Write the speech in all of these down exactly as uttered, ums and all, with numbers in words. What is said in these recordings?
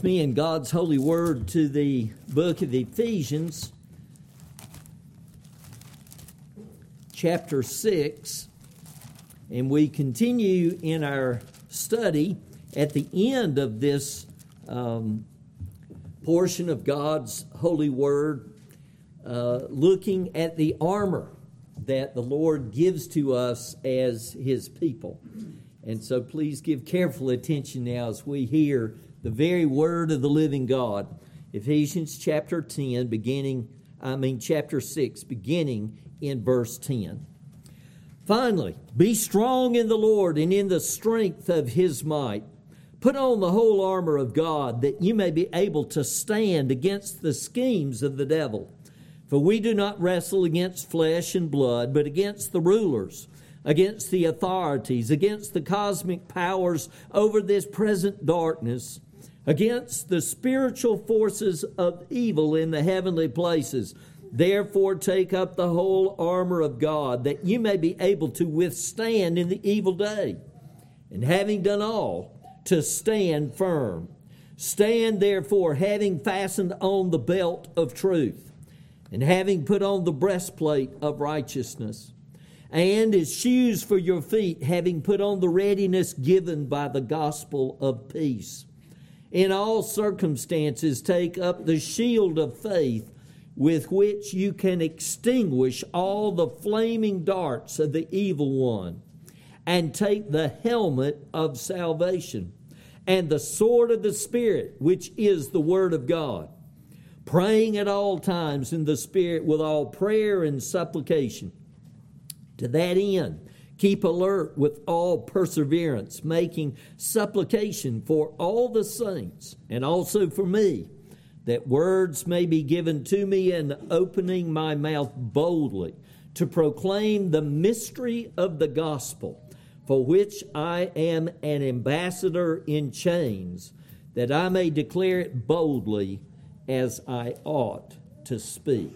with me in God's holy word to the book of Ephesians, chapter six, and we continue in our study at the end of this um, portion of God's holy word, uh, looking at the armor that the Lord gives to us as His people. And so please give careful attention now as we hear the very word of the living God. Ephesians chapter ten, beginning, I mean chapter six, beginning in verse ten. Finally, be strong in the Lord and in the strength of His might. Put on the whole armor of God, that you may be able to stand against the schemes of the devil. For we do not wrestle against flesh and blood, but against the rulers, against the authorities, against the cosmic powers over this present darkness, against the spiritual forces of evil in the heavenly places. Therefore take up the whole armor of God, that you may be able to withstand in the evil day. And having done all, to stand firm. Stand therefore, having fastened on the belt of truth, and having put on the breastplate of righteousness, and as shoes for your feet, having put on the readiness given by the gospel of peace. In all circumstances, take up the shield of faith, with which you can extinguish all the flaming darts of the evil one, and take the helmet of salvation, and the sword of the Spirit, which is the word of God, praying at all times in the Spirit with all prayer and supplication. To that end, keep alert with all perseverance, making supplication for all the saints, and also for me, that words may be given to me in opening my mouth boldly to proclaim the mystery of the gospel, for which I am an ambassador in chains, that I may declare it boldly as I ought to speak.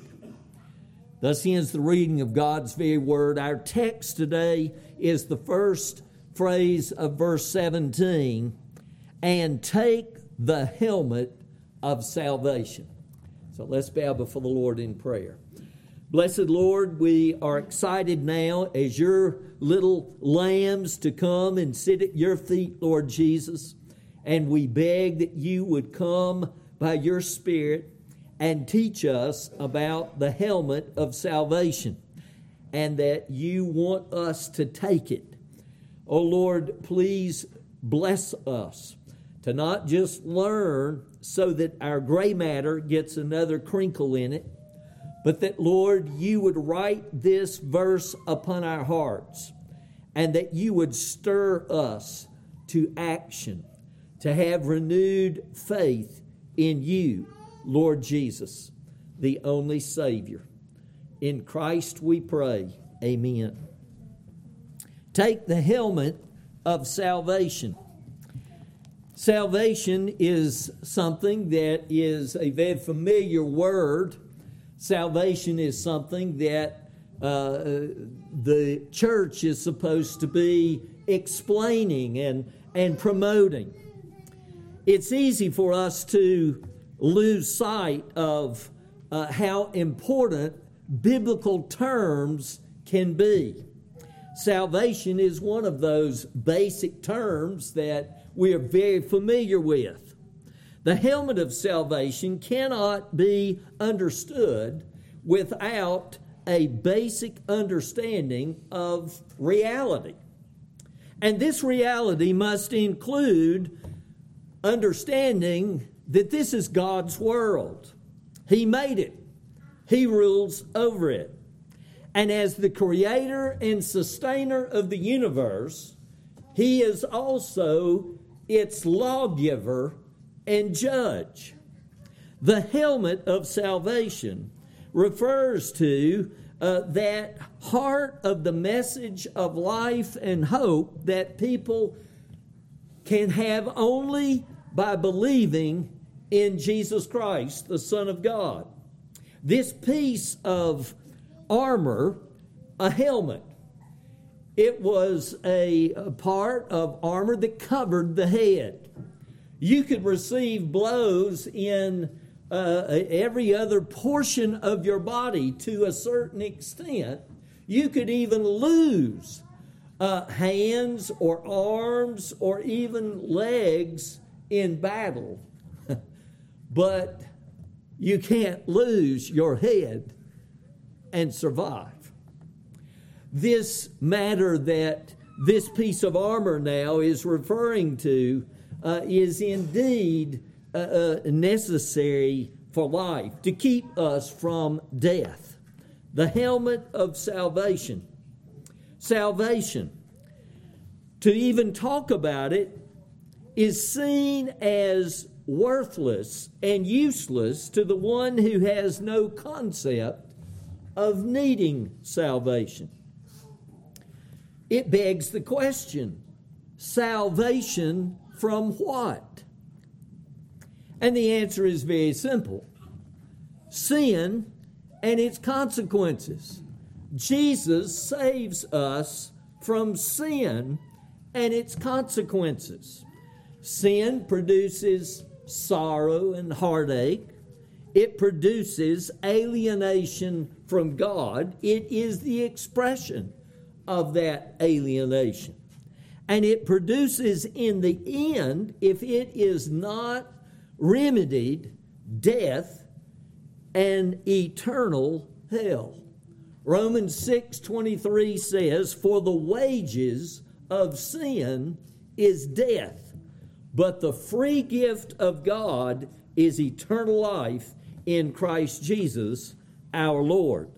Thus ends the reading of God's very word. Our text today is the first phrase of verse seventeen, and take the helmet of salvation. So let's bow before the Lord in prayer. Blessed Lord, we are excited now as your little lambs to come and sit at your feet, Lord Jesus, and we beg that you would come by your Spirit and teach us about the helmet of salvation, and that you want us to take it. Oh Lord, please bless us to not just learn so that our gray matter gets another crinkle in it, but that, Lord, you would write this verse upon our hearts, and that you would stir us to action, to have renewed faith in you, Lord Jesus, the only Savior. In Christ we pray. Amen. Take the helmet of salvation. Salvation is something that is a very familiar word. Salvation is something that uh, the church is supposed to be explaining and, and promoting. It's easy for us to lose sight of uh, how important biblical terms can be. Salvation is one of those basic terms that we are very familiar with. The helmet of salvation cannot be understood without a basic understanding of reality. And this reality must include understanding that this is God's world. He made it. He rules over it. And as the creator and sustainer of the universe, He is also its lawgiver and judge. The helmet of salvation refers to uh, that heart of the message of life and hope that people can have only by believing in Jesus Christ, the Son of God. This piece of armor, a helmet, it was a, a part of armor that covered the head. You could receive blows in uh, every other portion of your body to a certain extent. You could even lose uh, hands or arms or even legs in battle. But you can't lose your head and survive. This matter that this piece of armor now is referring to uh, is indeed uh, uh, necessary for life, to keep us from death. The helmet of salvation. Salvation, to even talk about it, is seen as worthless and useless to the one who has no concept of needing salvation. It begs the question, salvation from what? And the answer is very simple. Sin and its consequences. Jesus saves us from sin and its consequences. Sin produces sorrow and heartache. It produces alienation from God. It is the expression of that alienation. And it produces in the end, if it is not remedied, death and eternal hell. Romans six twenty-three says, "For the wages of sin is death, but the free gift of God is eternal life in Christ Jesus our Lord."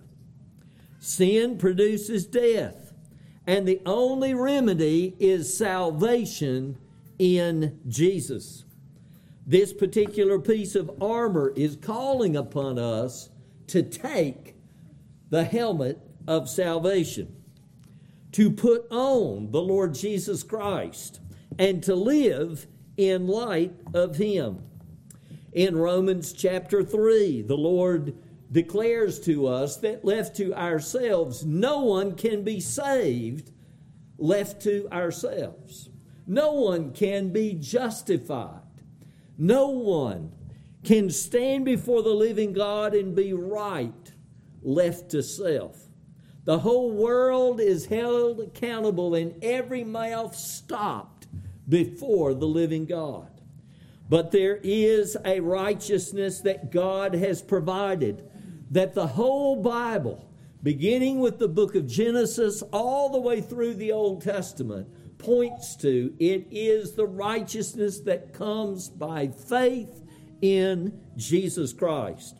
Sin produces death, and the only remedy is salvation in Jesus. This particular piece of armor is calling upon us to take the helmet of salvation, to put on the Lord Jesus Christ, and to live in light of Him. In Romans chapter three, the Lord declares to us that left to ourselves, no one can be saved left to ourselves. No one can be justified. No one can stand before the living God and be right left to self. The whole world is held accountable and every mouth stopped before the living God. But there is a righteousness that God has provided, that the whole Bible, beginning with the book of Genesis all the way through the Old Testament, points to. It is the righteousness that comes by faith in Jesus Christ.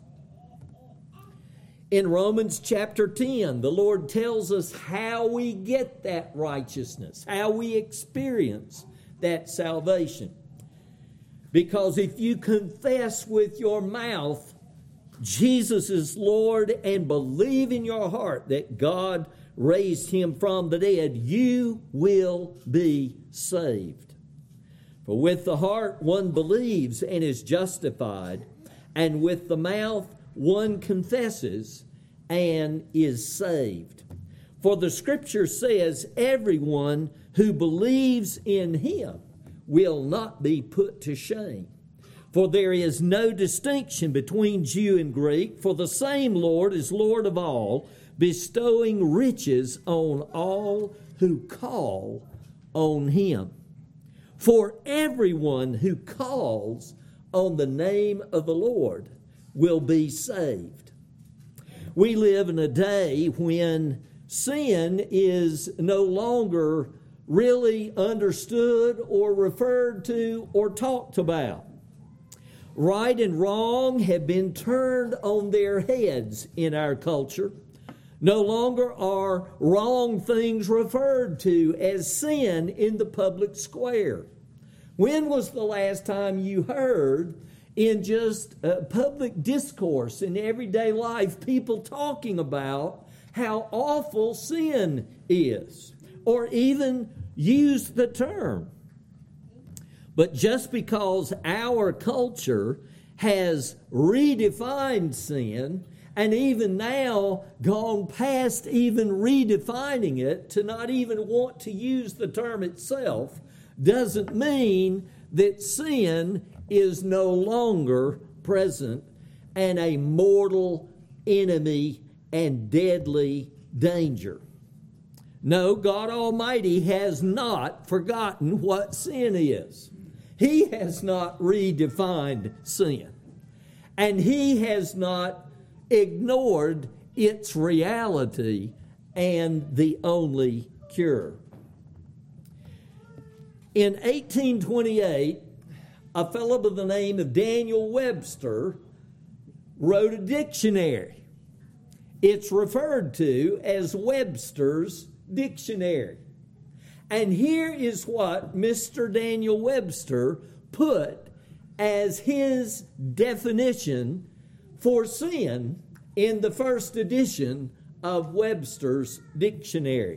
In Romans chapter ten, the Lord tells us how we get that righteousness, how we experience that salvation. Because if you confess with your mouth Jesus is Lord and believe in your heart that God raised Him from the dead, you will be saved. For with the heart one believes and is justified, and with the mouth one confesses and is saved. For the Scripture says, everyone who believes in Him will not be put to shame. For there is no distinction between Jew and Greek, for the same Lord is Lord of all, bestowing riches on all who call on Him. For everyone who calls on the name of the Lord will be saved. We live in a day when sin is no longer really understood or referred to or talked about. Right and wrong have been turned on their heads in our culture. No longer are wrong things referred to as sin in the public square. When was the last time you heard in just uh, public discourse in everyday life people talking about how awful sin is, or even use the term? But just because our culture has redefined sin, and even now gone past even redefining it to not even want to use the term itself, doesn't mean that sin is no longer present and a mortal enemy and deadly danger. No, God Almighty has not forgotten what sin is. He has not redefined sin. And He has not ignored its reality and the only cure. In eighteen twenty-eight, a fellow by the name of Daniel Webster wrote a dictionary. It's referred to as Webster's Dictionary. And here is what Mister Daniel Webster put as his definition for sin in the first edition of Webster's Dictionary.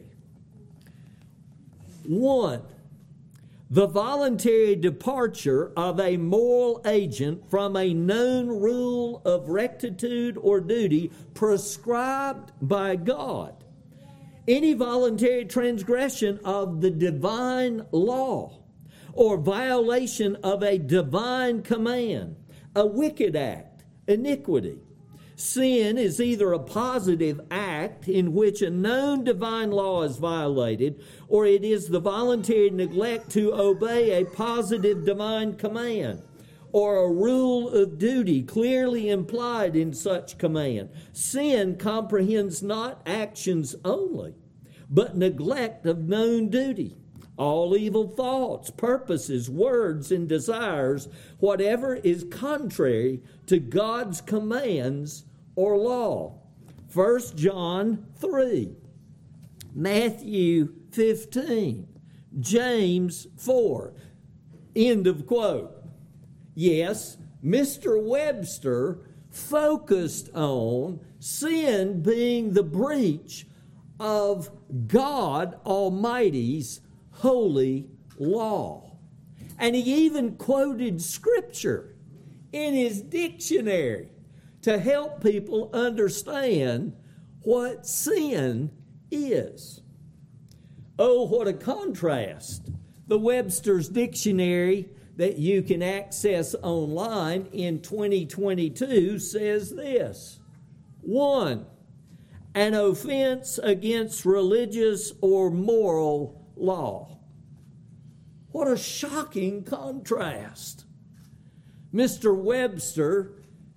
One, the voluntary departure of a moral agent from a known rule of rectitude or duty prescribed by God. Any voluntary transgression of the divine law or violation of a divine command, a wicked act, iniquity. Sin is either a positive act in which a known divine law is violated, or it is the voluntary neglect to obey a positive divine command, or a rule of duty clearly implied in such command. Sin comprehends not actions only, but neglect of known duty. All evil thoughts, purposes, words, and desires, whatever is contrary to God's commands or law. First John three, Matthew fifteen, James four. End of quote. Yes, Mister Webster focused on sin being the breach of God Almighty's holy law. And he even quoted Scripture in his dictionary to help people understand what sin is. Oh, what a contrast. The Webster's Dictionary that you can access online in twenty twenty-two says this. One, an offense against religious or moral law. What a shocking contrast. Mister Webster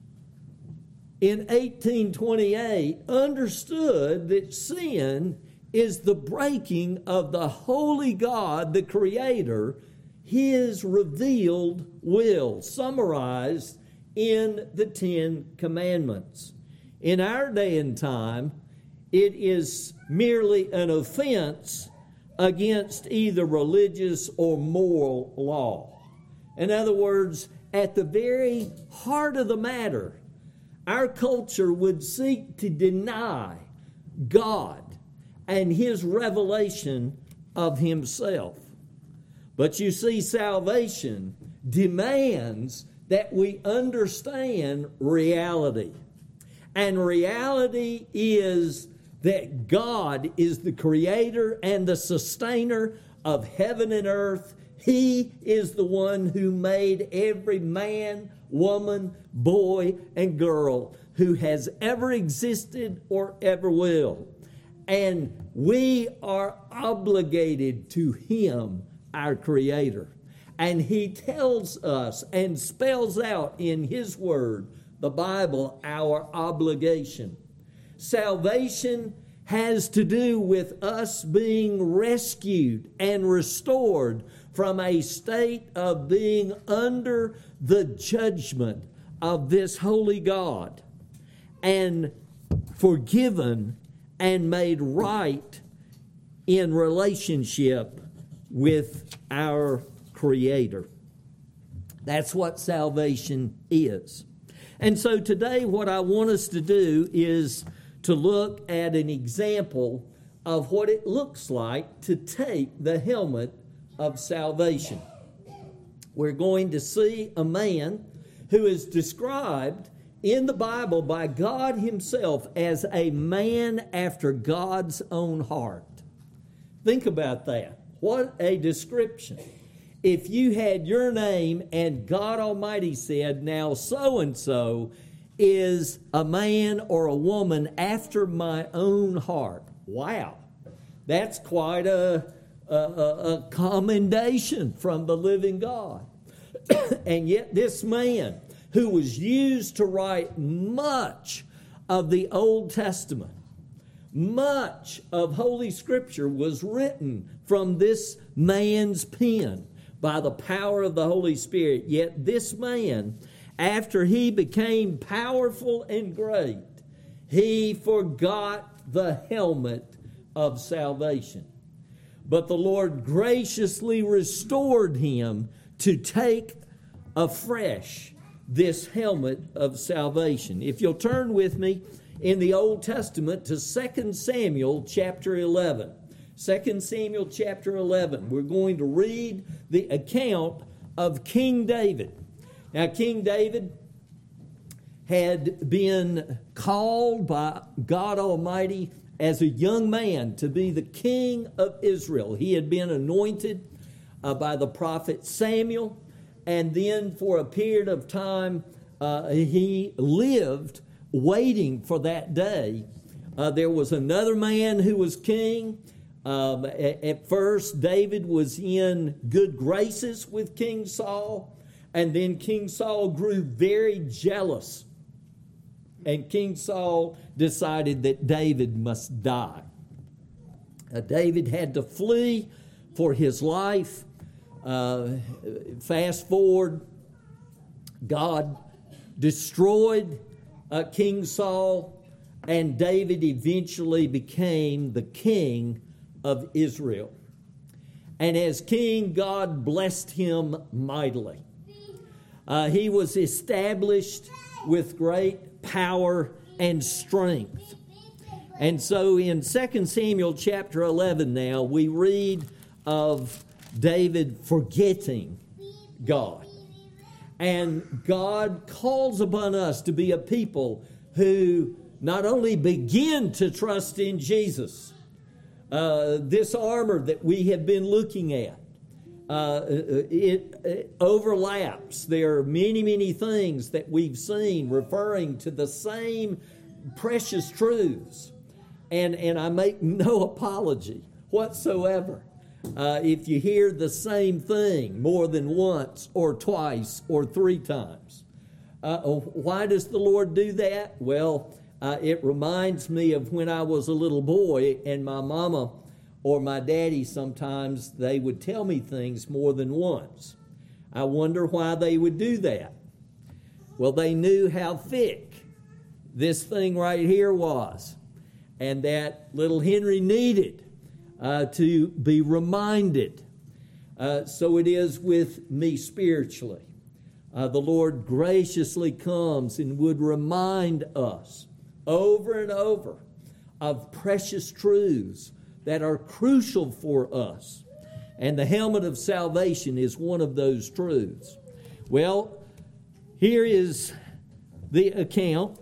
in eighteen twenty-eight understood that sin is the breaking of the holy God, the Creator, His revealed will, summarized in the Ten Commandments. In our day and time, it is merely an offense against either religious or moral law. In other words, at the very heart of the matter, our culture would seek to deny God and His revelation of Himself. But you see, salvation demands that we understand reality. And reality is that God is the creator and the sustainer of heaven and earth. He is the one who made every man, woman, boy, and girl who has ever existed or ever will. And we are obligated to Him, our Creator. And He tells us and spells out in His Word, the Bible, our obligation. Salvation has to do with us being rescued and restored from a state of being under the judgment of this holy God and forgiven and made right in relationship with our Creator. That's what salvation is. And so today what I want us to do is to look at an example of what it looks like to take the helmet of salvation. We're going to see a man who is described in the Bible by God Himself as a man after God's own heart. Think about that. What a description. if you had your name and God Almighty said, now so-and-so is a man or a woman after my own heart. Wow. That's quite a, a, a commendation from the living God. And yet this man, who was used to write much of the Old Testament, much of Holy Scripture was written from this man's pen by the power of the Holy Spirit. Yet this man, after he became powerful and great, he forgot the helmet of salvation. But the Lord graciously restored him to take afresh this helmet of salvation. If you'll turn with me in the Old Testament to Second Samuel chapter eleven. Second Samuel chapter eleven. We're going to read the account of King David. Now, King David had been called by God Almighty as a young man to be the king of Israel. He had been anointed uh, by the prophet Samuel, and then for a period of time uh, he lived waiting for that day. Uh, there was another man who was king. Um, at, at first, David was in good graces with King Saul, and then King Saul grew very jealous. And King Saul decided that David must die. Uh, David had to flee for his life. Uh, fast forward, God destroyed uh, King Saul, and David eventually became the king of Israel. And as king, God blessed him mightily. Uh, he was established with great power and strength. And so in Second Samuel chapter eleven now, we read of David forgetting God. And God calls upon us to be a people who not only begin to trust in Jesus, uh, this armor that we have been looking at, uh, it, it overlaps. There are many, many things that we've seen referring to the same precious truths. And, and I make no apology whatsoever uh, if you hear the same thing more than once or twice or three times. Uh, why does the Lord do that? Well, uh, it reminds me of when I was a little boy and my mama or my daddy, sometimes they would tell me things more than once. I wonder why they would do that. Well, they knew how thick this thing right here was, and that little Henry needed uh, to be reminded. Uh, so it is with me spiritually. Uh, the Lord graciously comes and would remind us over and over of precious truths that are crucial for us. And the helmet of salvation is one of those truths. Well, here is the account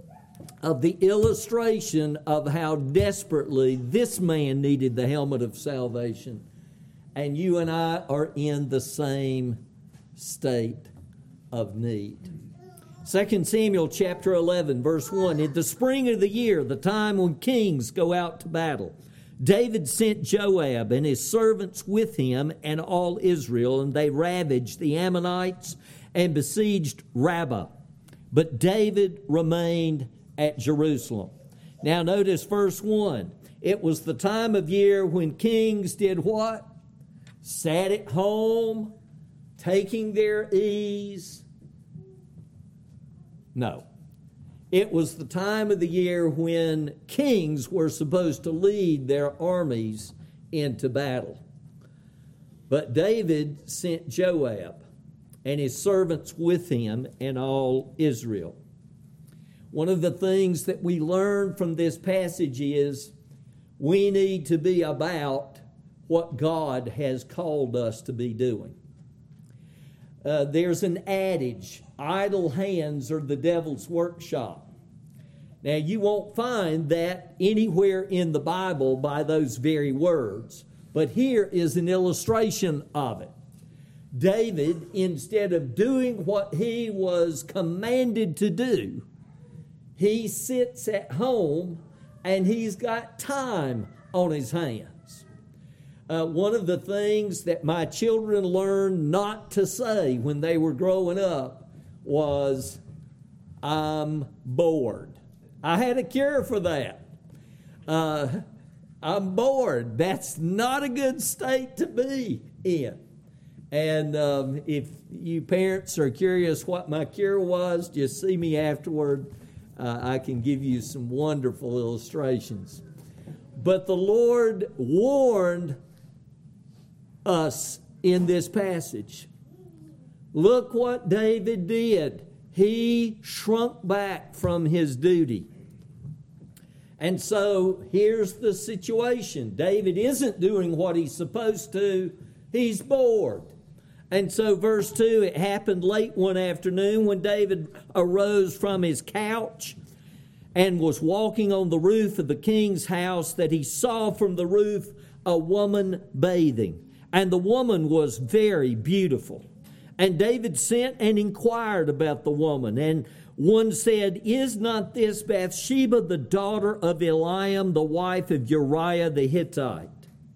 of the illustration of how desperately this man needed the helmet of salvation. And you and I are in the same state of need. Second Samuel chapter eleven, verse one. In the spring of the year, the time when kings go out to battle, David sent Joab and his servants with him and all Israel, and they ravaged the Ammonites and besieged Rabbah. But David remained at Jerusalem. Now notice verse one. It was the time of year when kings did what? Sat at home, taking their ease. No. It was the time of the year when kings were supposed to lead their armies into battle. But David sent Joab and his servants with him and all Israel. One of the things that we learn from this passage is we need to be about what God has called us to be doing. Uh, there's an adage, idle hands are the devil's workshop. Now, you won't find that anywhere in the Bible by those very words, but here is an illustration of it. David, instead of doing what he was commanded to do, he sits at home and he's got time on his hands. Uh, one of the things that my children learned not to say when they were growing up was, "I'm bored." I had a cure for that. Uh, I'm bored. That's not a good state to be in. And um, if you parents are curious what my cure was, just see me afterward. Uh, I can give you some wonderful illustrations. But the Lord warned us in this passage. Look what David did. He shrunk back from his duty. And so here's the situation. David isn't doing what he's supposed to. He's bored. And so verse two, it happened late one afternoon when David arose from his couch and was walking on the roof of the king's house that he saw from the roof a woman bathing. And the woman was very beautiful. And David sent and inquired about the woman. And one said, "Is not this Bathsheba the daughter of Eliam, the wife of Uriah the Hittite?"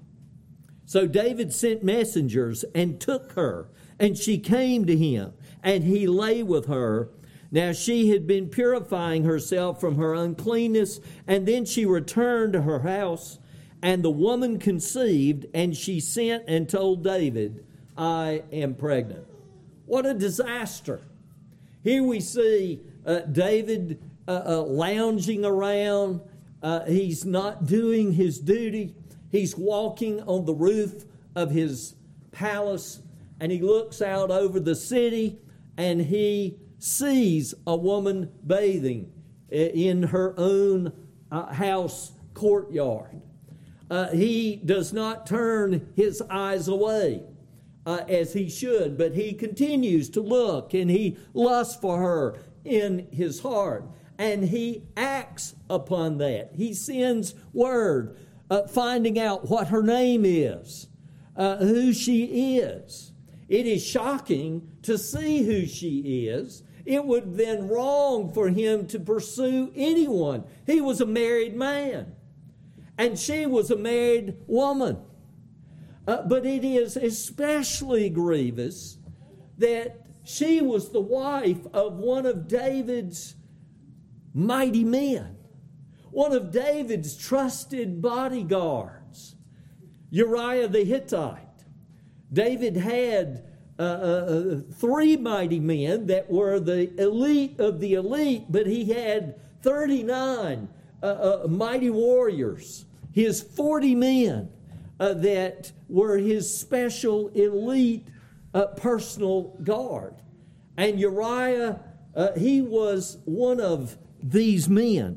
So David sent messengers and took her, and she came to him, and he lay with her. Now she had been purifying herself from her uncleanness, and then she returned to her house, and the woman conceived, and she sent and told David, "I am pregnant." What a disaster. Here we see uh, David uh, uh, lounging around. Uh, he's not doing his duty. He's walking on the roof of his palace, and he looks out over the city, and he sees a woman bathing in her own uh, house courtyard. Uh, he does not turn his eyes away uh, as he should, but he continues to look, and he lusts for her in his heart, and he acts upon that. He sends word, Uh, finding out what her name is, uh, who she is. It is shocking to see who she is. It would have been wrong for him to pursue anyone. He was a married man, and she was a married woman. Uh, but it is especially grievous that she was the wife of one of David's mighty men. One of David's trusted bodyguards, Uriah the Hittite. David had uh, uh, three mighty men that were the elite of the elite, but he had thirty-nine uh, uh, mighty warriors, his forty men uh, that were his special elite uh, personal guard. And Uriah, uh, he was one of these men.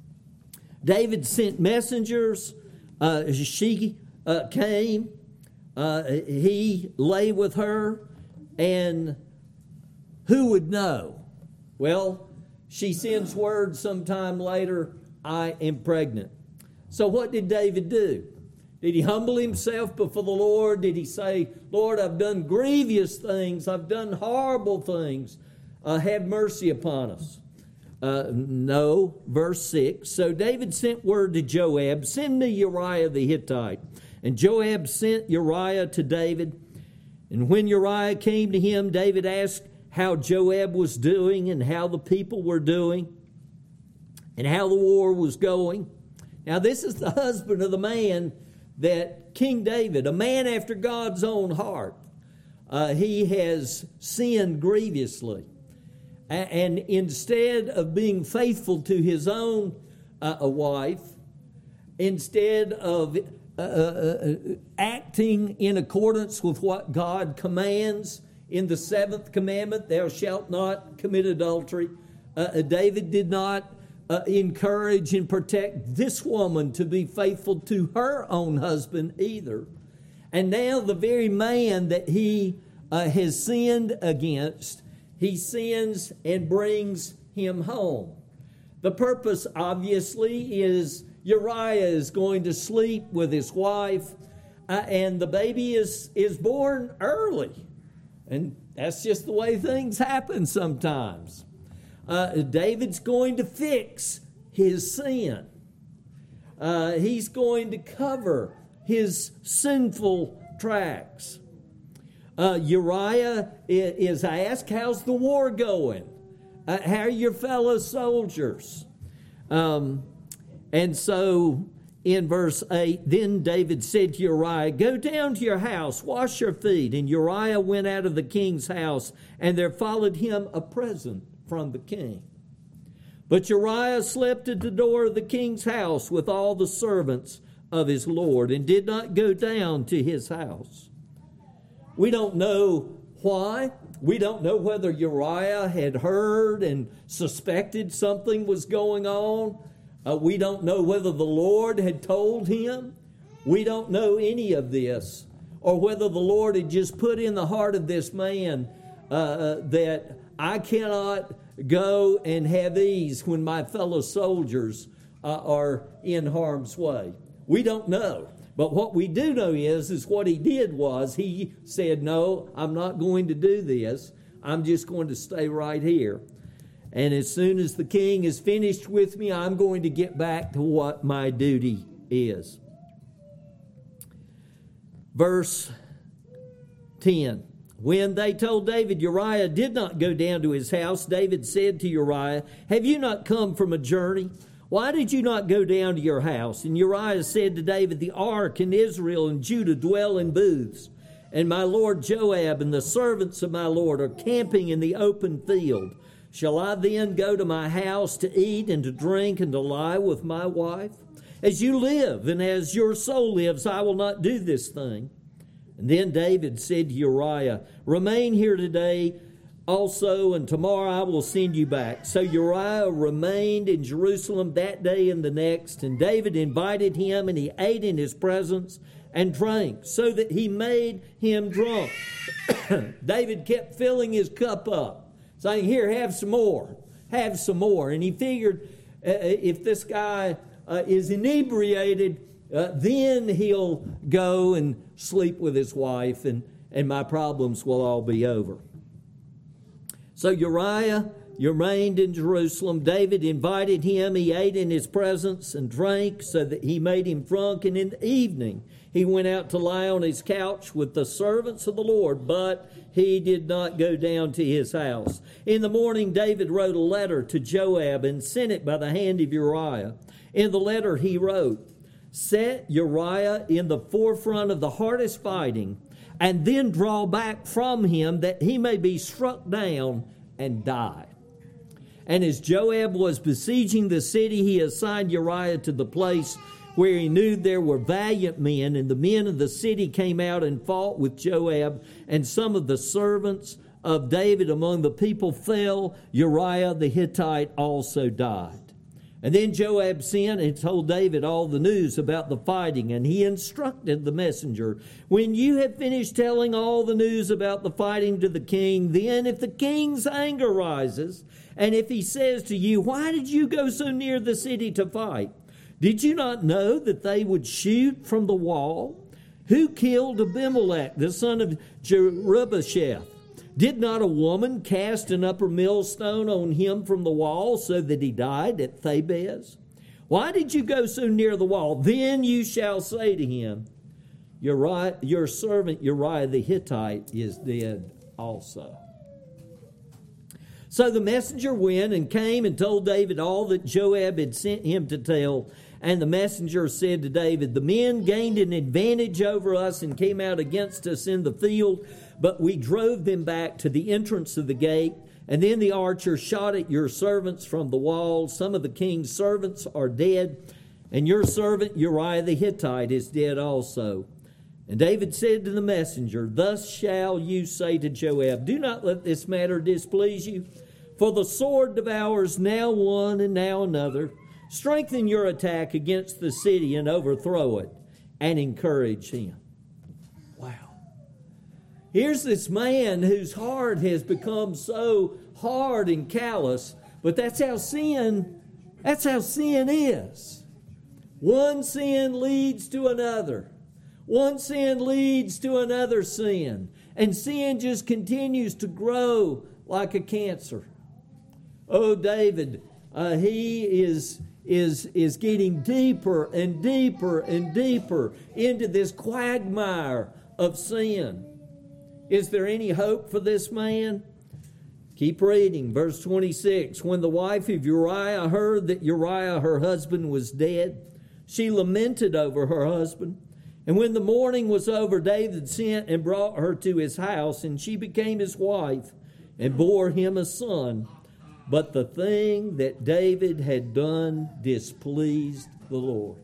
David sent messengers. Uh, she uh, came. Uh, he lay with her. And who would know? Well, she sends word sometime later, "I am pregnant." So what did David do? Did he humble himself before the Lord? Did he say, "Lord, I've done grievous things. I've done horrible things. Uh, have mercy upon us"? Uh, no, verse six. So David sent word to Joab, "Send me Uriah the Hittite." And Joab sent Uriah to David. And when Uriah came to him, David asked how Joab was doing and how the people were doing and how the war was going. Now this is the husband of the man that King David, a man after God's own heart, uh, he has sinned grievously. And instead of being faithful to his own uh, wife, instead of uh, uh, acting in accordance with what God commands in the seventh commandment, "Thou shalt not commit adultery," uh, David did not uh, encourage and protect this woman to be faithful to her own husband either. And now the very man that he uh, has sinned against, he sends and brings him home. The purpose, obviously, is Uriah is going to sleep with his wife, uh, and the baby is, is born early. And that's just the way things happen sometimes. Uh, David's going to fix his sin. Uh, he's going to cover his sinful tracks. Uh, Uriah is asked, how's the war going? Uh, how are your fellow soldiers? Um, and so in verse eight, then David said to Uriah, go down to your house, wash your feet. And Uriah went out of the king's house, and there followed him a present from the king. But Uriah slept at the door of the king's house with all the servants of his lord, and did not go down to his house. We don't know why. We don't know whether Uriah had heard and suspected something was going on. Uh, we don't know whether the Lord had told him. We don't know any of this. Or whether the Lord had just put in the heart of this man uh, that I cannot go and have ease when my fellow soldiers uh, are in harm's way. We don't know. But what we do know is, is what he did was he said, no, I'm not going to do this. I'm just going to stay right here. And as soon as the king is finished with me, I'm going to get back to what my duty is. Verse ten. When they told David Uriah did not go down to his house, David said to Uriah, have you not come from a journey? Why did you not go down to your house? And Uriah said to David, the ark and Israel and Judah dwell in booths, and my lord Joab and the servants of my lord are camping in the open field. Shall I then go to my house to eat and to drink and to lie with my wife? As you live and as your soul lives, I will not do this thing. And then David said to Uriah, remain here today also, and tomorrow I will send you back. So Uriah remained in Jerusalem that day and the next, and David invited him, and he ate in his presence and drank, so that he made him drunk. David kept filling his cup up, saying, here, have some more, have some more. And he figured uh, if this guy uh, is inebriated, uh, then he'll go and sleep with his wife, and, and my problems will all be over. So Uriah remained in Jerusalem. David invited him. He ate in his presence and drank, so that he made him drunk. And in the evening he went out to lie on his couch with the servants of the Lord, but he did not go down to his house. In the morning David wrote a letter to Joab and sent it by the hand of Uriah. In the letter he wrote, set Uriah in the forefront of the hardest fighting, and then draw back from him, that he may be struck down and die. And as Joab was besieging the city, he assigned Uriah to the place where he knew there were valiant men, and the men of the city came out and fought with Joab, and some of the servants of David among the people fell. Uriah the Hittite also died. And then Joab sent and told David all the news about the fighting, and he instructed the messenger, when you have finished telling all the news about the fighting to the king, then if the king's anger rises, and if he says to you, why did you go so near the city to fight? Did you not know that they would shoot from the wall? Who killed Abimelech, the son of Jerubbesheth? Did not a woman cast an upper millstone on him from the wall, so that he died at Thebez? Why did you go so near the wall? Then you shall say to him, Uriah, your servant Uriah the Hittite is dead also. So the messenger went and came and told David all that Joab had sent him to tell. And the messenger said to David, the men gained an advantage over us and came out against us in the field, but we drove them back to the entrance of the gate. And then the archer shot at your servants from the wall. Some of the king's servants are dead, and your servant Uriah the Hittite is dead also. And David said to the messenger, thus shall you say to Joab, do not let this matter displease you, for the sword devours now one and now another. Strengthen your attack against the city and overthrow it, and encourage him. Wow. Here's this man whose heart has become so hard and callous, but that's how sin, that's how sin is. One sin leads to another. One sin leads to another sin. And sin just continues to grow like a cancer. Oh, David, uh, he is, is, is getting deeper and deeper and deeper into this quagmire of sin. Is there any hope for this man? Keep reading, verse twenty-six. When the wife of Uriah heard that Uriah, her husband, was dead, she lamented over her husband. And when the mourning was over, David sent and brought her to his house, and she became his wife and bore him a son. But the thing that David had done displeased the Lord.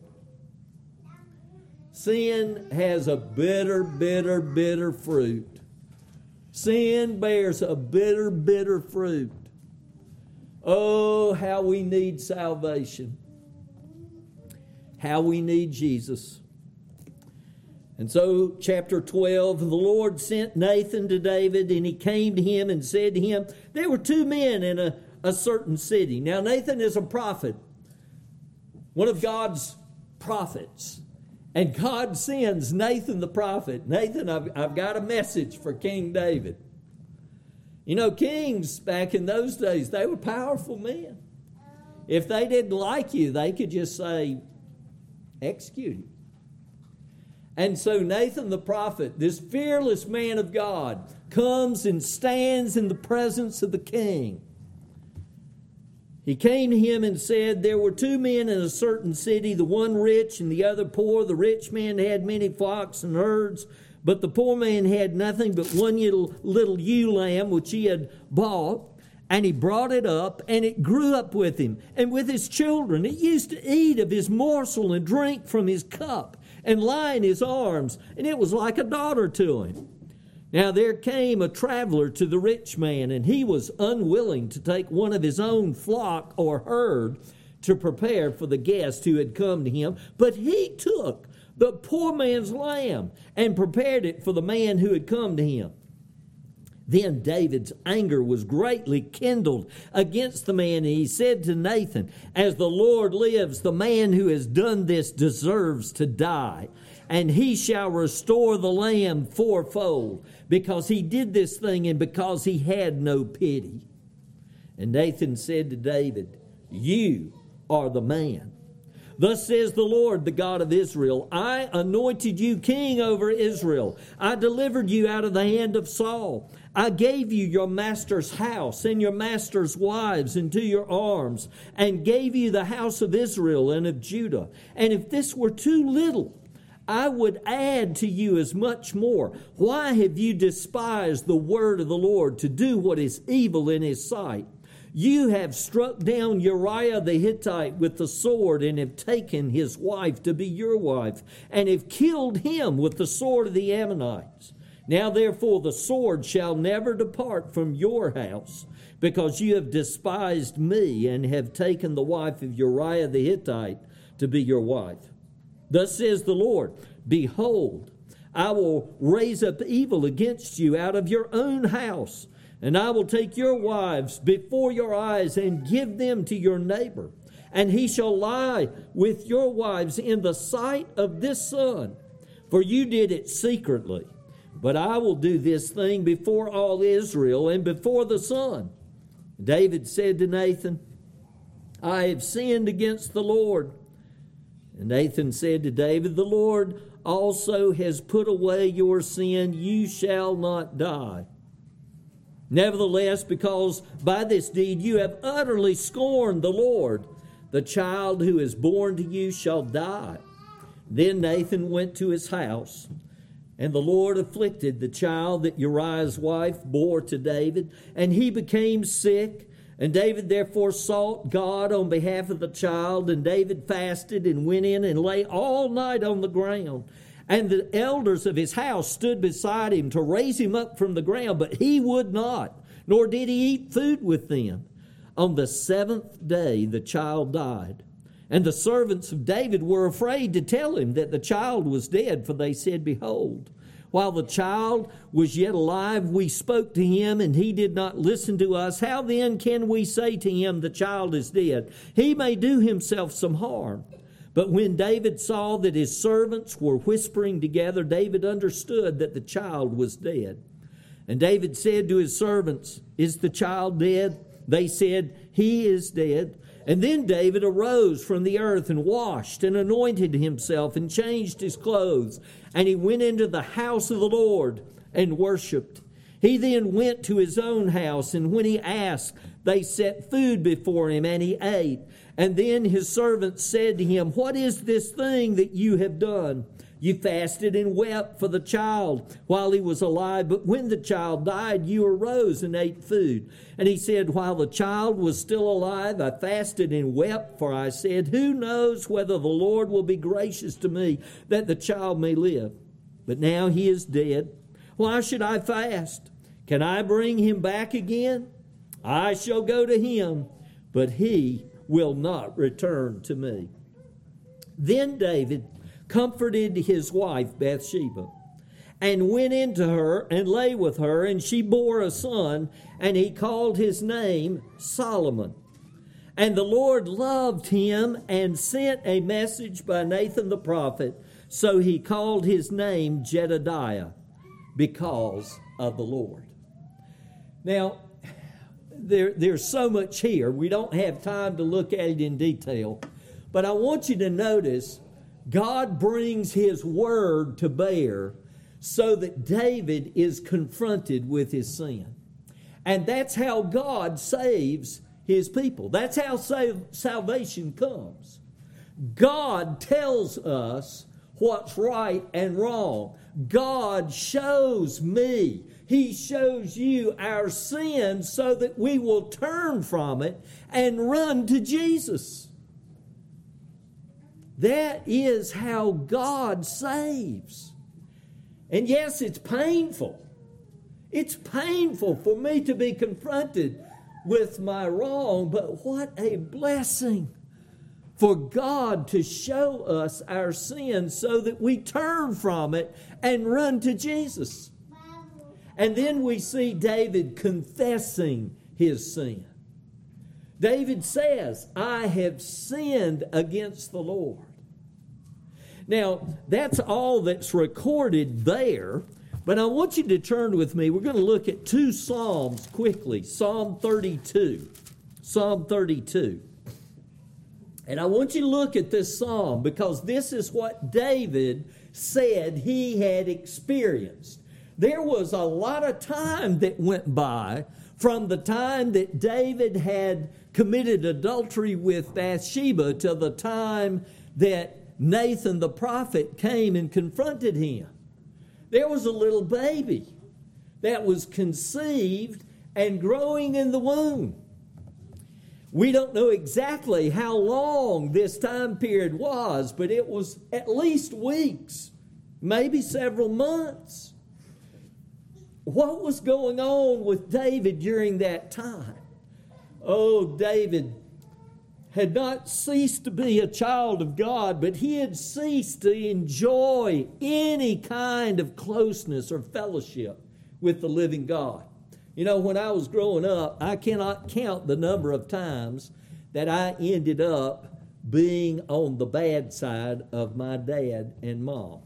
Sin has a bitter, bitter, bitter fruit. Sin bears a bitter, bitter fruit. Oh, how we need salvation. How we need Jesus. And so, chapter twelve, the Lord sent Nathan to David, and he came to him and said to him, there were two men in a, a certain city. Now, Nathan is a prophet, one of God's prophets. And God sends Nathan the prophet. Nathan, I've, I've got a message for King David. You know, kings back in those days, they were powerful men. If they didn't like you, they could just say, execute him. And so Nathan the prophet, this fearless man of God, comes and stands in the presence of the king. He came to him and said, there were two men in a certain city, the one rich and the other poor. The rich man had many flocks and herds, but the poor man had nothing but one little, little ewe lamb which he had bought. And he brought it up, and it grew up with him and with his children. It used to eat of his morsel and drink from his cup and lie in his arms, and it was like a daughter to him. Now there came a traveler to the rich man, and he was unwilling to take one of his own flock or herd to prepare for the guest who had come to him. But he took the poor man's lamb and prepared it for the man who had come to him. Then David's anger was greatly kindled against the man, and he said to Nathan, as the Lord lives, the man who has done this deserves to die, and he shall restore the lamb fourfold, because he did this thing and because he had no pity. And Nathan said to David, you are the man. Thus says the Lord, the God of Israel, I anointed you king over Israel. I delivered you out of the hand of Saul. I gave you your master's house and your master's wives into your arms, and gave you the house of Israel and of Judah. And if this were too little, I would add to you as much more. Why have you despised the word of the Lord to do what is evil in his sight? You have struck down Uriah the Hittite with the sword, and have taken his wife to be your wife, and have killed him with the sword of the Ammonites. Now therefore the sword shall never depart from your house, because you have despised me, and have taken the wife of Uriah the Hittite to be your wife. Thus says the Lord, behold, I will raise up evil against you out of your own house, and I will take your wives before your eyes and give them to your neighbor. And he shall lie with your wives in the sight of this sun, for you did it secretly. But I will do this thing before all Israel and before the sun. David said to Nathan, I have sinned against the Lord. And Nathan said to David, the Lord also has put away your sin. You shall not die. Nevertheless, because by this deed you have utterly scorned the Lord, the child who is born to you shall die. Then Nathan went to his house, and the Lord afflicted the child that Uriah's wife bore to David, and he became sick. And David therefore sought God on behalf of the child, and David fasted and went in and lay all night on the ground. And the elders of his house stood beside him to raise him up from the ground, but he would not, nor did he eat food with them. On the seventh day the child died. And the servants of David were afraid to tell him that the child was dead, for they said, behold, while the child was yet alive, we spoke to him, and he did not listen to us. How then can we say to him, the child is dead? He may do himself some harm. But when David saw that his servants were whispering together, David understood that the child was dead. And David said to his servants, "Is the child dead?" They said, "He is dead." And then David arose from the earth and washed and anointed himself and changed his clothes. And he went into the house of the Lord and worshipped. He then went to his own house, and when he asked, they set food before him, and he ate. And then his servants said to him, "What is this thing that you have done? You fasted and wept for the child while he was alive, but when the child died, you arose and ate food." And he said, "While the child was still alive, I fasted and wept, for I said, who knows whether the Lord will be gracious to me that the child may live? But now he is dead. Why should I fast? Can I bring him back again? I shall go to him, but he will not return to me." Then David comforted his wife Bathsheba, and went into her and lay with her, and she bore a son, and he called his name Solomon. And the Lord loved him and sent a message by Nathan the prophet, so he called his name Jedediah, because of the Lord. Now, there, there's so much here. We don't have time to look at it in detail. But I want you to notice God brings his word to bear so that David is confronted with his sin. And that's how God saves his people. That's how sal- salvation comes. God tells us what's right and wrong. God shows me, he shows you our sin so that we will turn from it and run to Jesus. That is how God saves. And yes, it's painful. It's painful for me to be confronted with my wrong, but what a blessing for God to show us our sin so that we turn from it and run to Jesus. And then we see David confessing his sin. David says, "I have sinned against the Lord." Now, that's all that's recorded there, but I want you to turn with me. We're going to look at two Psalms quickly. Psalm thirty-two. Psalm thirty-two. And I want you to look at this psalm because this is what David said he had experienced. There was a lot of time that went by from the time that David had committed adultery with Bathsheba to the time that Nathan the prophet came and confronted him. There was a little baby that was conceived and growing in the womb. We don't know exactly how long this time period was, but it was at least weeks, maybe several months. What was going on with David during that time? Oh, David had not ceased to be a child of God, but he had ceased to enjoy any kind of closeness or fellowship with the living God. You know, when I was growing up, I cannot count the number of times that I ended up being on the bad side of my dad and mom.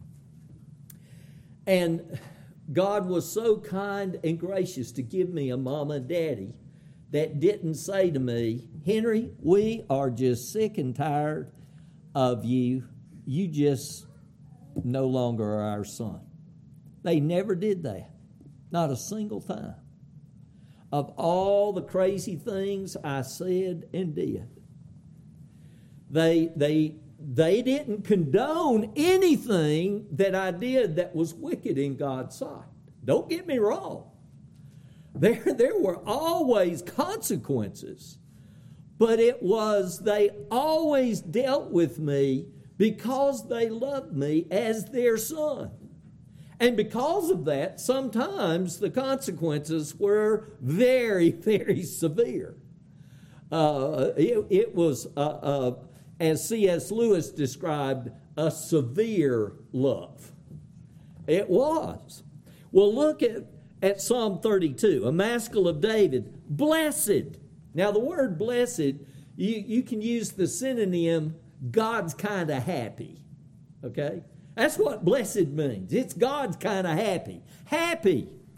And God was so kind and gracious to give me a mama and daddy that didn't say to me, "Henry, we are just sick and tired of you. You just no longer are our son." They never did that. Not a single time. Of all the crazy things I said and did, they, they, they didn't condone anything that I did that was wicked in God's sight. Don't get me wrong. There, there were always consequences, but it was they always dealt with me because they loved me as their son. And because of that, sometimes the consequences were very, very severe. Uh, it, it was, uh, uh, as C S Lewis described, a severe love. It was. Well, look at, at Psalm thirty-two, a maskil of David, blessed. Now, the word blessed, you, you can use the synonym, God's kind of happy, okay? That's what blessed means. It's God's kind of happy. Happy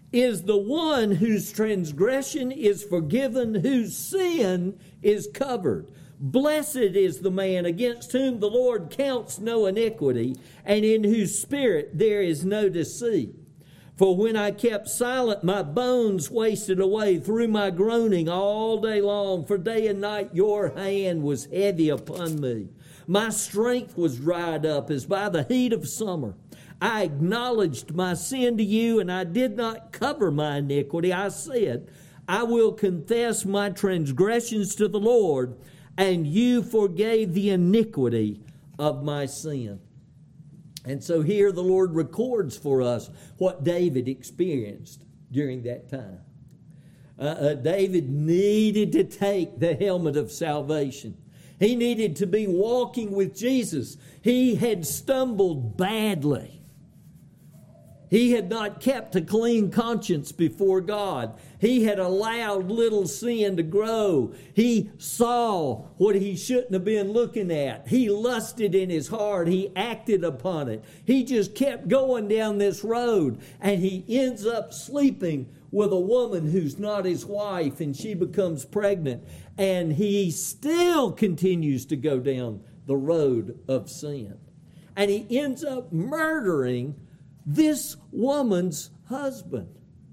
is the one whose transgression is forgiven, whose sin is covered. Blessed is the man against whom the Lord counts no iniquity, and in whose spirit there is no deceit. For when I kept silent, my bones wasted away through my groaning all day long. For day and night your hand was heavy upon me. My strength was dried up as by the heat of summer. I acknowledged my sin to you, and I did not cover my iniquity. I said, I will confess my transgressions to the Lord, and you forgave the iniquity of my sin. And so here the Lord records for us what David experienced during that time. Uh, uh, David needed to take the helmet of salvation. He needed to be walking with Jesus. He had stumbled badly. He had not kept a clean conscience before God. He had allowed little sin to grow. He saw what he shouldn't have been looking at. He lusted in his heart. He acted upon it. He just kept going down this road, and he ends up sleeping with a woman who's not his wife, and she becomes pregnant, and he still continues to go down the road of sin. And he ends up murdering this woman's husband.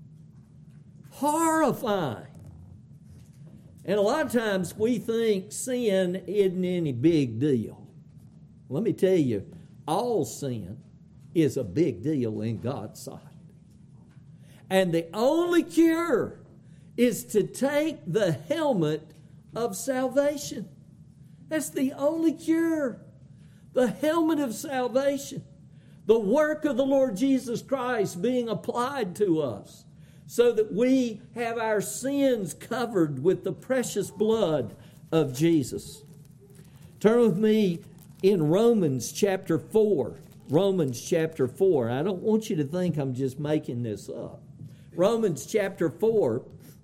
Horrifying. And a lot of times we think sin isn't any big deal. Let me tell you, all sin is a big deal in God's sight. And the only cure is to take the helmet of salvation. That's the only cure. The helmet of salvation. The work of the Lord Jesus Christ being applied to us so that we have our sins covered with the precious blood of Jesus. Turn with me in Romans chapter four. Romans chapter four. I don't want you to think I'm just making this up. Romans chapter four.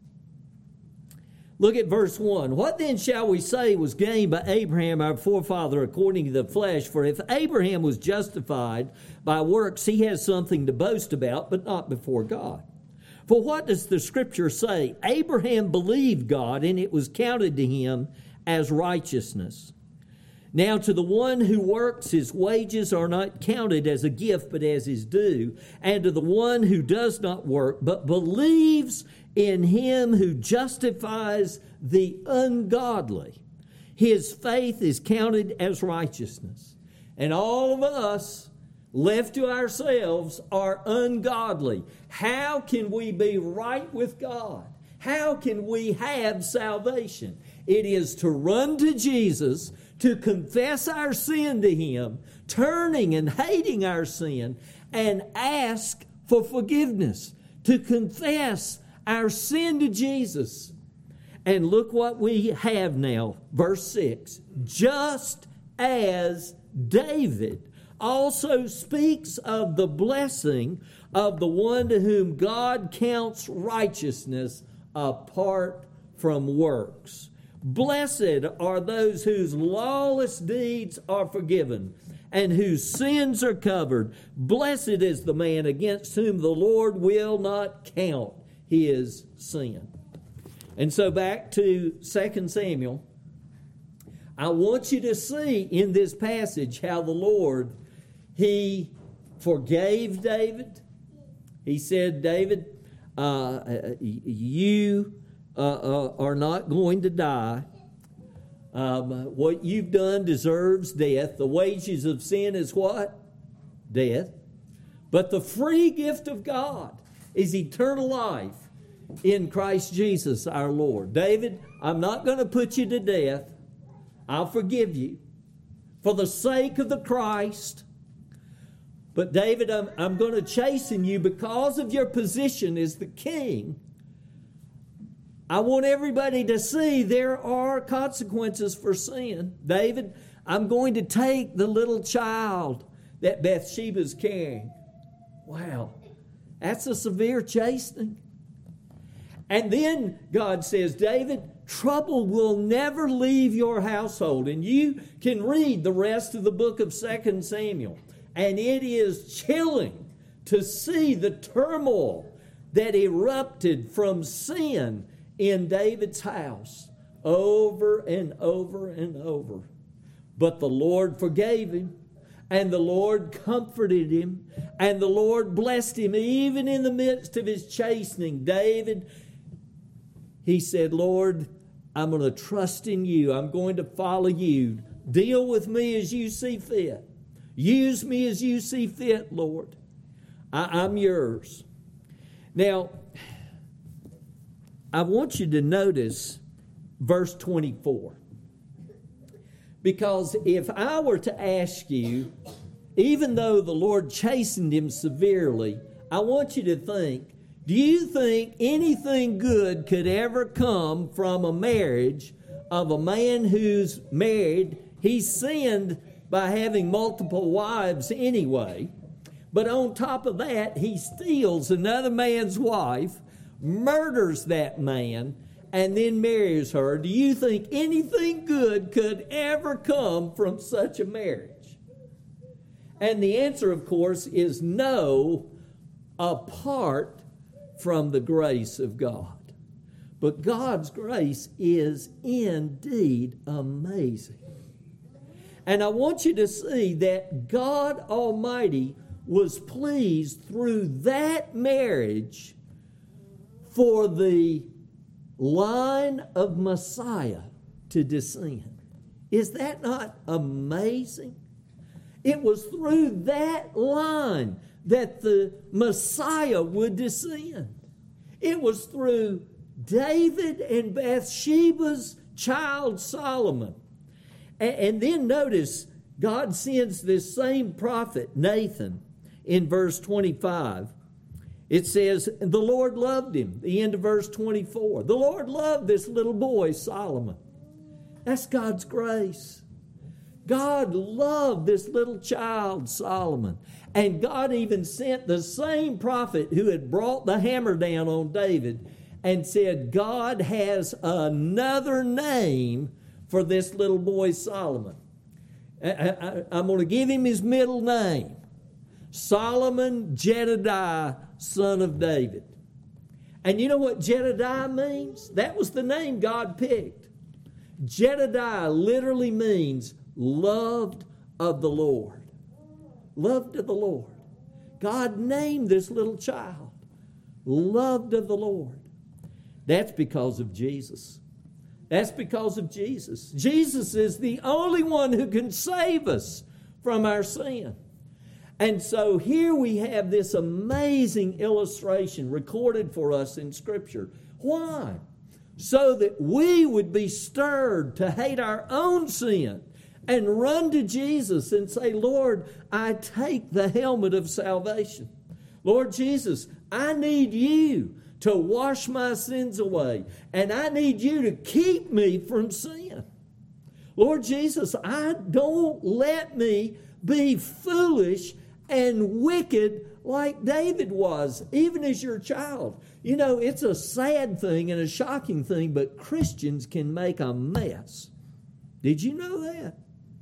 Look at verse one. What then shall we say was gained by Abraham our forefather according to the flesh? For if Abraham was justified by works, he has something to boast about, but not before God. For what does the Scripture say? Abraham believed God, and it was counted to him as righteousness. Now to the one who works, his wages are not counted as a gift, but as his due. And to the one who does not work, but believes in him who justifies the ungodly, his faith is counted as righteousness. And all of us, left to ourselves, are ungodly. How can we be right with God? How can we have salvation? It is to run to Jesus, to confess our sin to him, turning and hating our sin, and ask for forgiveness, to confess our sin to Jesus. And look what we have now, verse six. Just as David also speaks of the blessing of the one to whom God counts righteousness apart from works. Blessed are those whose lawless deeds are forgiven and whose sins are covered. Blessed is the man against whom the Lord will not count his sin. And so back to Second Samuel. I want you to see in this passage how the Lord, he forgave David. He said, David, uh, you uh, uh, are not going to die. Um, what you've done deserves death. The wages of sin is what? Death. But the free gift of God is eternal life in Christ Jesus our Lord. David, I'm not going to put you to death. I'll forgive you for the sake of the Christ. But David, I'm, I'm going to chasten you because of your position as the king. I want everybody to see there are consequences for sin. David, I'm going to take the little child that Bathsheba's carrying. Wow, that's a severe chastening. And then God says, David, trouble will never leave your household. And you can read the rest of the book of Second Samuel. And it is chilling to see the turmoil that erupted from sin in David's house over and over and over. But the Lord forgave him, and the Lord comforted him, and the Lord blessed him even in the midst of his chastening. David, he said, Lord, I'm going to trust in you. I'm going to follow you. Deal with me as you see fit. Use me as you see fit, Lord. I, I'm yours. Now, I want you to notice verse twenty-four. Because if I were to ask you, even though the Lord chastened him severely, I want you to think, do you think anything good could ever come from a marriage of a man who's married? He sinned by having multiple wives anyway. But on top of that, he steals another man's wife, murders that man, and then marries her. Do you think anything good could ever come from such a marriage? And the answer, of course, is no, apart from the grace of God. But God's grace is indeed amazing. And I want you to see that God Almighty was pleased through that marriage for the line of Messiah to descend. Is that not amazing? It was through that line that the Messiah would descend. It was through David and Bathsheba's child Solomon. And, and then notice, God sends this same prophet, Nathan, in verse twenty-five. It says, the Lord loved him, the end of verse twenty-four. The Lord loved this little boy, Solomon. That's God's grace. God loved this little child, Solomon. And God even sent the same prophet who had brought the hammer down on David and said, God has another name for this little boy, Solomon. I, I, I'm going to give him his middle name. Solomon Jedediah, son of David. And you know what Jedediah means? That was the name God picked. Jedediah literally means loved of the Lord. Loved of the Lord. God named this little child loved of the Lord. That's because of Jesus. That's because of Jesus. Jesus is the only one who can save us from our sin. And so here we have this amazing illustration recorded for us in Scripture. Why? So that we would be stirred to hate our own sin and run to Jesus and say, Lord, I take the helmet of salvation. Lord Jesus, I need you to wash my sins away, and I need you to keep me from sin. Lord Jesus, I don't let me be foolish and wicked like David was, even as your child. You know, it's a sad thing and a shocking thing, but Christians can make a mess. Did you know that?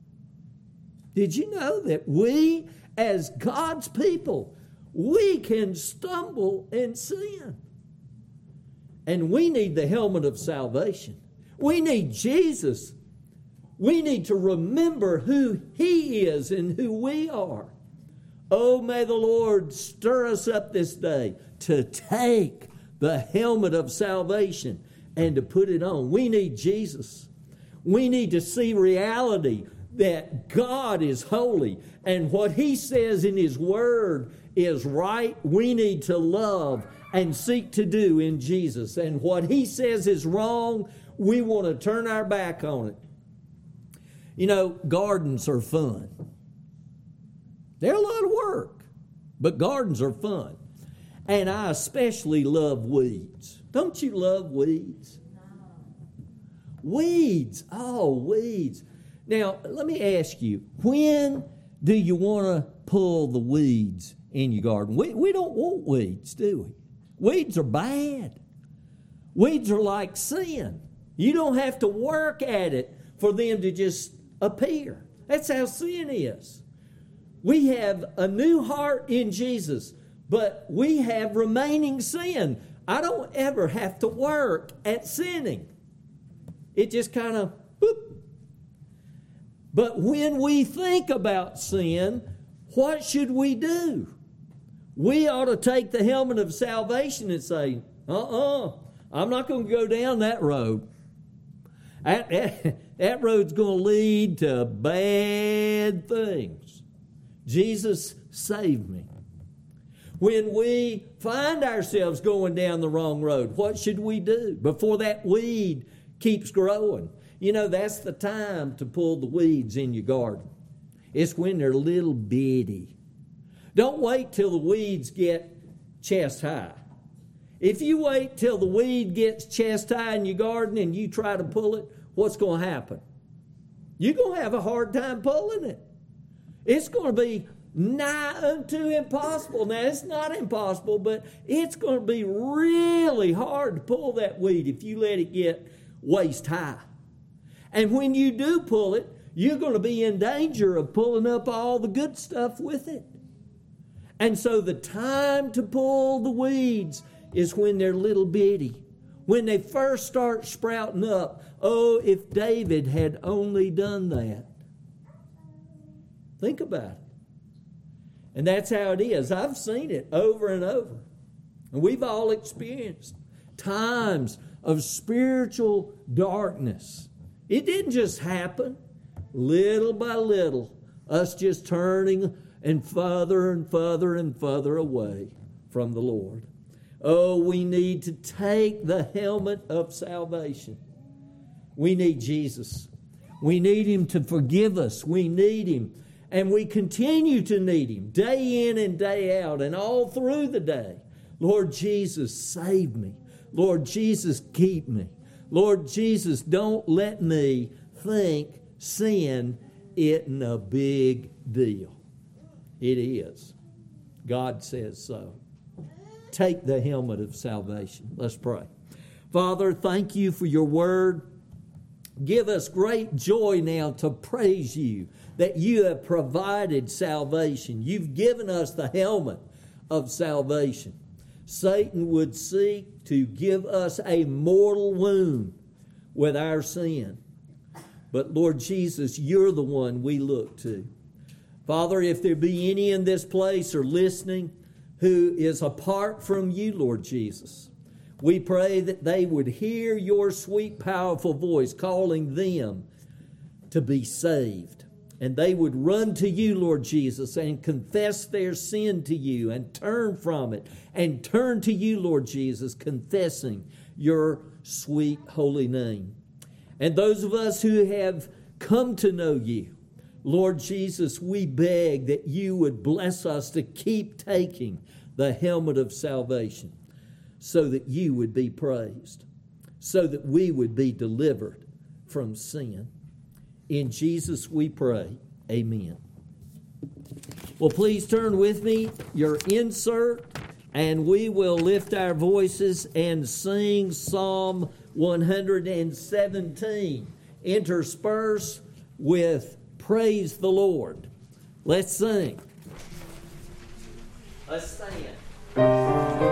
Did you know that we, as God's people, we can stumble and sin? And we need the helmet of salvation. We need Jesus. We need to remember who He is and who we are. Oh, may the Lord stir us up this day to take the helmet of salvation and to put it on. We need Jesus. We need to see reality that God is holy and what He says in His Word is right. We need to love and seek to do in Jesus. And what He says is wrong, we want to turn our back on it. You know, gardens are fun. They're a lot of work, but gardens are fun. And I especially love weeds. Don't you love weeds? No. Weeds. Oh, weeds. Now, let me ask you, when do you want to pull the weeds in your garden? We, we don't want weeds, do we? Weeds are bad. Weeds are like sin. You don't have to work at it for them to just appear. That's how sin is. We have a new heart in Jesus, But we have remaining sin. I don't ever have to work at sinning. It just kind of, whoop. But when we think about sin, what should we do? We ought to take the helmet of salvation and say, uh-uh, I'm not going to go down that road. That, that, that road's going to lead to bad things. Jesus saved me. When we find ourselves going down the wrong road, what should we do before that weed keeps growing? You know, that's the time to pull the weeds in your garden. It's when they're little bitty. Don't wait till the weeds get chest high. If you wait till the weed gets chest high in your garden and you try to pull it, what's going to happen? You're going to have a hard time pulling it. It's going to be nigh unto impossible. Now, it's not impossible, but it's going to be really hard to pull that weed if you let it get waist high. And when you do pull it, you're going to be in danger of pulling up all the good stuff with it. And so the time to pull the weeds is when they're little bitty. When they first start sprouting up. Oh, if David had only done that. Think about it. And that's how it is. I've seen it over and over. And we've all experienced times of spiritual darkness. It didn't just happen. Little by little, us just turning and further and further and further away from the Lord. Oh, we need to take the helmet of salvation. We need Jesus. We need Him to forgive us. We need Him. And we continue to need Him day in and day out and all through the day. Lord Jesus, save me. Lord Jesus, keep me. Lord Jesus, don't let me think sin isn't a big deal. It is. God says so. Take the helmet of salvation. Let's pray. Father, thank you for your word. Give us great joy now to praise you that you have provided salvation. You've given us the helmet of salvation. Satan would seek to give us a mortal wound with our sin. But Lord Jesus, you're the one we look to. Father, if there be any in this place or listening who is apart from you, Lord Jesus, we pray that they would hear your sweet, powerful voice calling them to be saved. And they would run to you, Lord Jesus, and confess their sin to you and turn from it and turn to you, Lord Jesus, confessing your sweet holy name. And those of us who have come to know you, Lord Jesus, we beg that you would bless us to keep taking the helmet of salvation so that you would be praised, so that we would be delivered from sin. In Jesus we pray. Amen. Well, please turn with me your insert, and we will lift our voices and sing Psalm one hundred seventeen, interspersed with Praise the Lord. Let's sing. Let's stand.